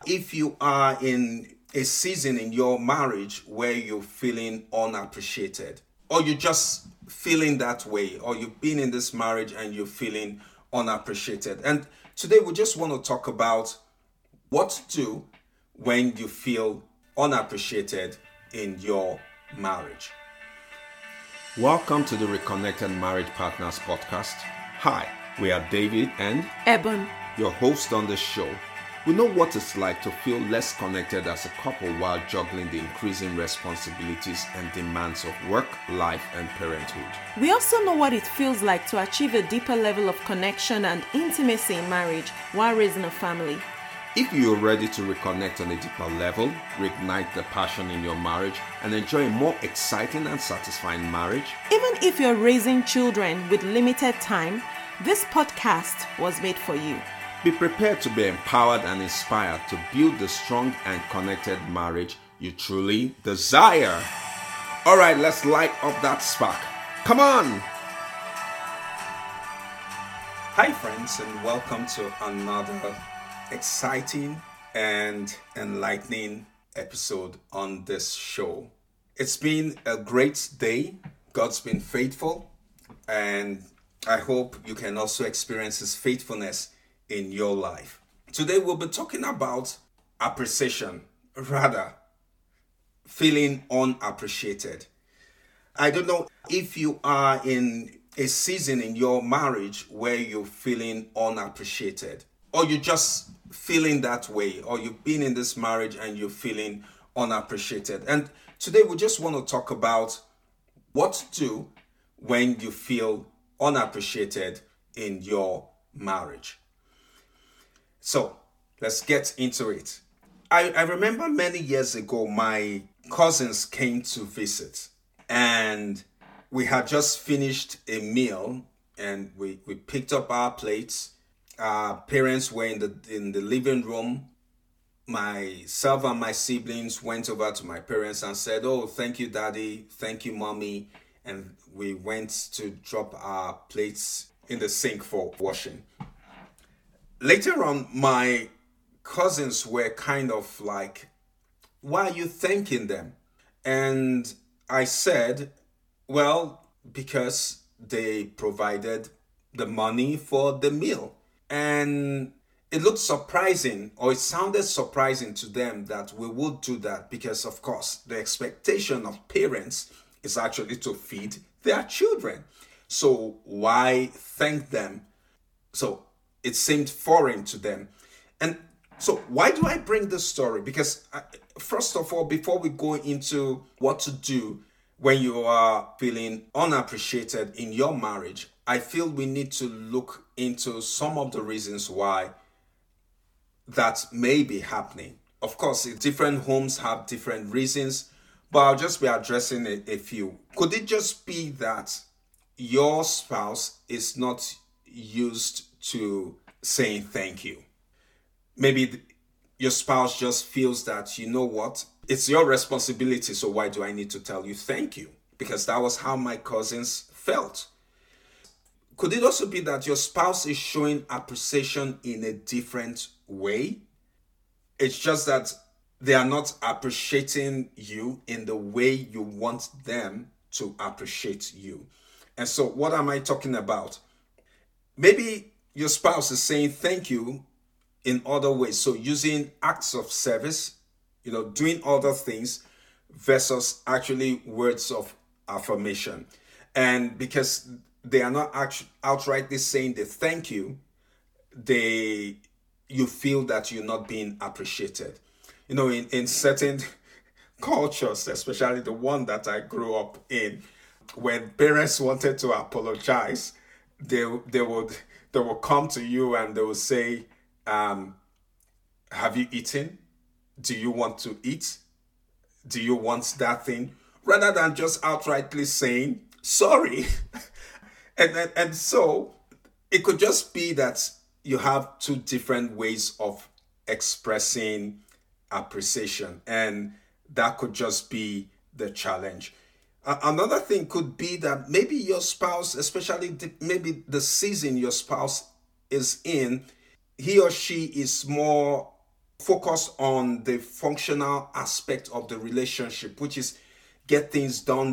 if you are in a season in your marriage where you're feeling unappreciated, or you're just feeling that way, or you've been in this marriage and you're feeling unappreciated. And today we just want to talk about what to do when you feel unappreciated in your marriage. Welcome to the Reconnected Marriage Partners podcast. Hi, we are David and Eben, your host on the show. We know what it's like to feel less connected as a couple while juggling the increasing responsibilities and demands of work, life, and parenthood. We also know what it feels like to achieve a deeper level of connection and intimacy in marriage while raising a family. If you're ready to reconnect on a deeper level, reignite the passion in your marriage, and enjoy a more exciting and satisfying marriage, even if you're raising children with limited time, this podcast was made for you. Be prepared to be empowered and inspired to build the strong and connected marriage you truly desire. All right, let's light up that spark. Come on! Hi, friends, and welcome to another exciting and enlightening episode on this show. It's been a great day. God's been faithful, and I hope you can also experience His faithfulness in your life. Today we'll be talking about appreciation, rather feeling unappreciated. I don't know if you are in a season in your marriage where you're feeling unappreciated, or you're just feeling that way, or you've been in this marriage and you're feeling unappreciated. And today we just want to talk about what to do when you feel unappreciated in your marriage. So let's get into it. I remember many years ago, my cousins came to visit, and we had just finished a meal, and we picked up our plates. Our parents were in the living room. Myself and my siblings went over to my parents and said, "Oh, thank you, Daddy. Thank you, Mommy." And we went to drop our plates in the sink for washing. Later on, my cousins were kind of like, "Why are you thanking them?" And I said, "Well, because they provided the money for the meal." And it looked surprising, or it sounded surprising to them that we would do that, because of course the expectation of parents is actually to feed their children. So why thank them? So it seemed foreign to them. And so why do I bring this story? Because first of all, before we go into what to do when you are feeling unappreciated in your marriage, I feel we need to look into some of the reasons why that may be happening. Of course, different homes have different reasons, but I'll just be addressing a few. Could it just be that your spouse is not used to saying thank you? Maybe your spouse just feels that, you know what, it's your responsibility, so why do I need to tell you thank you? Because that was how my cousins felt. Could it also be that your spouse is showing appreciation in a different way? It's just that they are not appreciating you in the way you want them to appreciate you. And so what am I talking about? Maybe your spouse is saying thank you in other ways. So using acts of service, doing other things versus actually words of affirmation. And because they are not outrightly saying they thank you, you feel that you're not being appreciated. In certain cultures, especially the one that I grew up in, when parents wanted to apologize, they would come to you and they would say, have you eaten? Do you want to eat? Do you want that thing? Rather than just outrightly saying sorry. and so it could just be that you have two different ways of expressing appreciation, and that could just be the challenge. Another thing could be that maybe your spouse, especially maybe the season your spouse is in, he or she is more focus on the functional aspect of the relationship, which is get things done,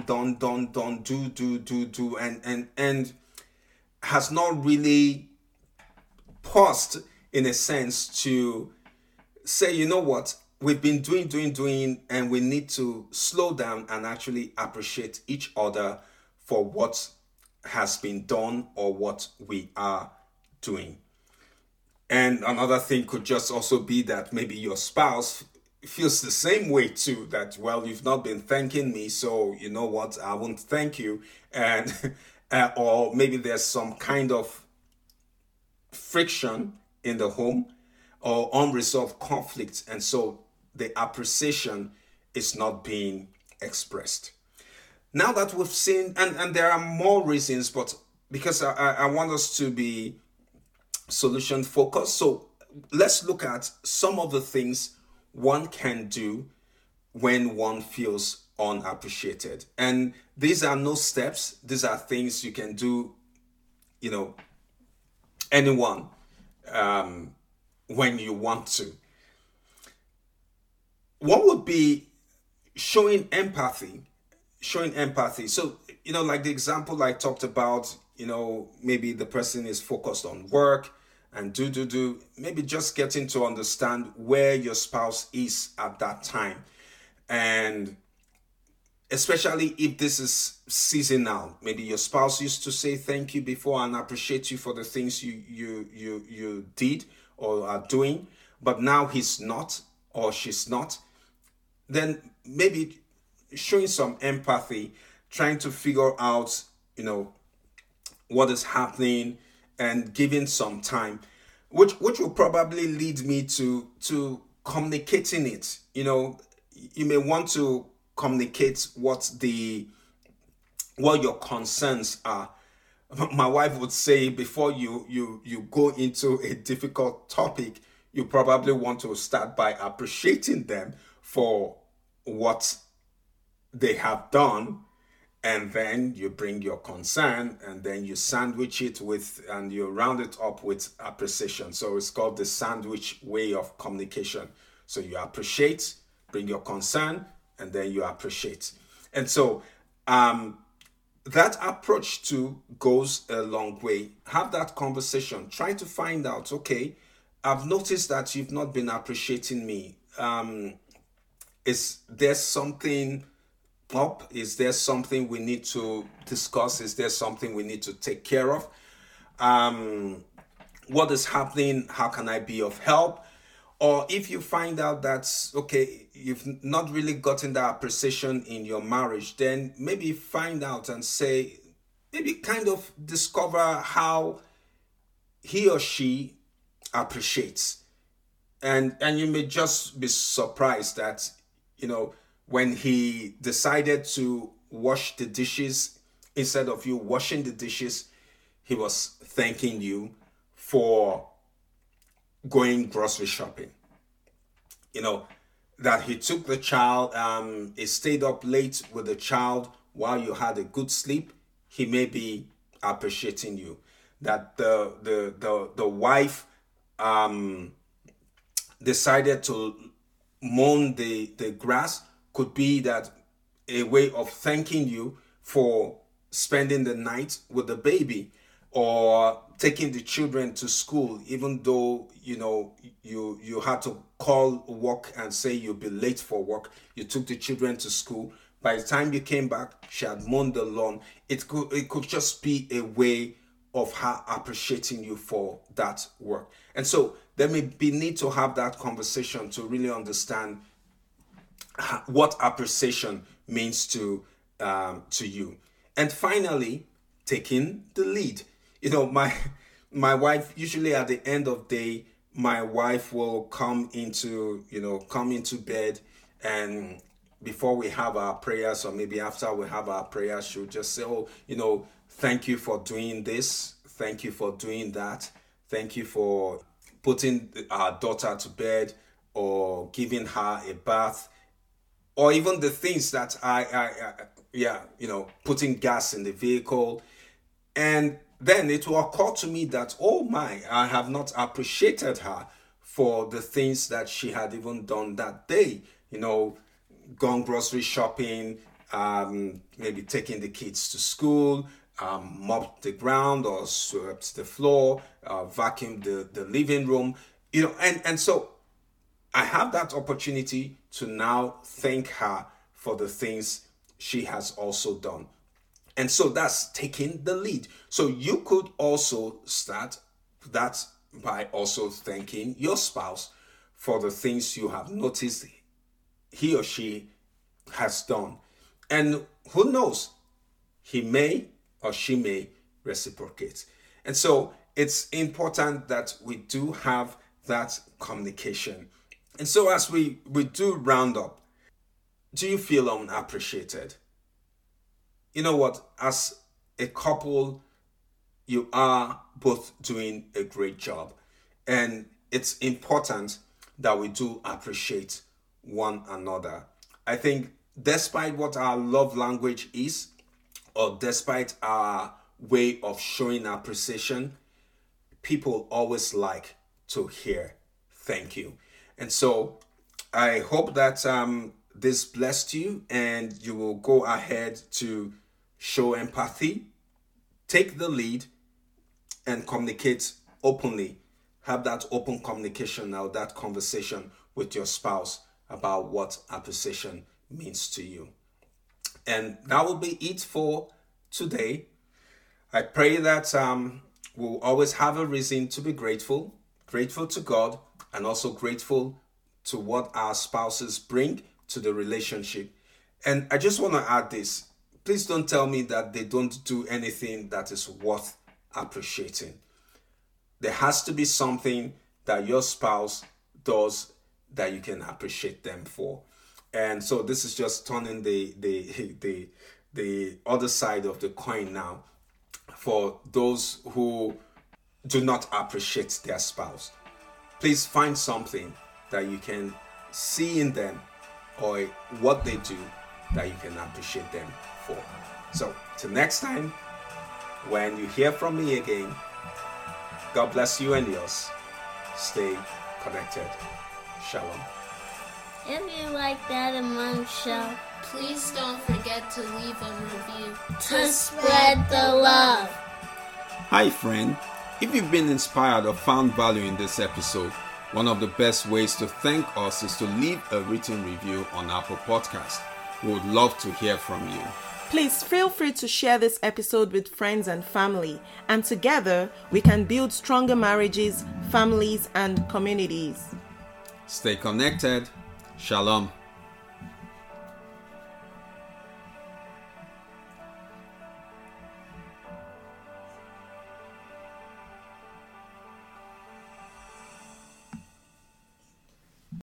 do, and has not really paused in a sense to say, you know what, we've been doing, and we need to slow down and actually appreciate each other for what has been done or what we are doing. And another thing could just also be that maybe your spouse feels the same way too, that, well, you've not been thanking me, so you know what, I won't thank you. And or maybe there's some kind of friction in the home or unresolved conflict, and so the appreciation is not being expressed. Now that we've seen, and there are more reasons, but because I want us to be solution focused, so let's look at some of the things one can do when one feels unappreciated. And these are no steps, these are things you can do, anyone, when you want to. One would be showing empathy. So, like the example I talked about, maybe the person is focused on work and do. Maybe just getting to understand where your spouse is at that time. And especially if this is seasonal, maybe your spouse used to say thank you before and appreciate you for the things you did or are doing, but now he's not or she's not. Then maybe showing some empathy, trying to figure out, what is happening and giving some time, which will probably lead me to communicating it. You may want to communicate what your concerns are. My wife would say, before you go into a difficult topic, you probably want to start by appreciating them for what they have done, and then you bring your concern, and then you sandwich it with, and you round it up with appreciation. So it's called the sandwich way of communication. So you appreciate, bring your concern, and then you appreciate. And so that approach too goes a long way. Have that conversation. Try to find out, okay, I've noticed that you've not been appreciating me. Is there something up? Is there something we need to discuss? Is there something we need to take care of? What is happening? How can I be of help? Or if you find out that, okay, you've not really gotten that appreciation in your marriage, then maybe find out and say, maybe kind of discover how he or she appreciates. And you may just be surprised that, when he decided to wash the dishes, instead of you washing the dishes, he was thanking you for going grocery shopping. That he took the child, he stayed up late with the child while you had a good sleep. He may be appreciating you. That the wife decided to mow the grass, could be that a way of thanking you for spending the night with the baby, or taking the children to school, even though you had to call work and say you'll be late for work. You took the children to school. By the time you came back, she had mown the lawn. It could just be a way of her appreciating you for that work. And so there may be need to have that conversation to really understand what appreciation means to you. And finally, taking the lead. My wife, usually at the end of the day, my wife will come into bed, and before we have our prayers, or maybe after we have our prayers, she'll just say, thank you for doing this, thank you for doing that, thank you for putting our daughter to bed, or giving her a bath, or even the things that putting gas in the vehicle. And then it will occur to me that, oh my, I have not appreciated her for the things that she had even done that day. Gone grocery shopping, maybe taking the kids to school, mopped the ground or swept the floor, vacuumed the living room, and so I have that opportunity to now thank her for the things she has also done. And so that's taking the lead. So you could also start that by also thanking your spouse for the things you have noticed he or she has done. And who knows, he may or she may reciprocate. And so it's important that we do have that communication. And so as we do round up, do you feel unappreciated? You know what? As a couple, you are both doing a great job. And it's important that we do appreciate one another. I think despite what our love language is, or despite our way of showing appreciation, people always like to hear thank you. And so I hope that this blessed you and you will go ahead to show empathy, take the lead, and communicate openly. Have that open communication now, that conversation with your spouse about what appreciation means to you. And that will be it for today. I pray that we'll always have a reason to be grateful to God, and also grateful to what our spouses bring to the relationship. And I just want to add this. Please don't tell me that they don't do anything that is worth appreciating. There has to be something that your spouse does that you can appreciate them for. And so this is just turning the other side of the coin now for those who do not appreciate their spouse. Please find something that you can see in them or what they do that you can appreciate them for. So till next time, when you hear from me again, God bless you and yours. Stay connected. Shalom. If you like that Among Show, please don't forget to leave a review to spread the love. Hi friend, if you've been inspired or found value in this episode, one of the best ways to thank us is to leave a written review on Apple Podcast. We would love to hear from you. Please feel free to share this episode with friends and family, and together we can build stronger marriages, families, and communities. Stay connected. Shalom.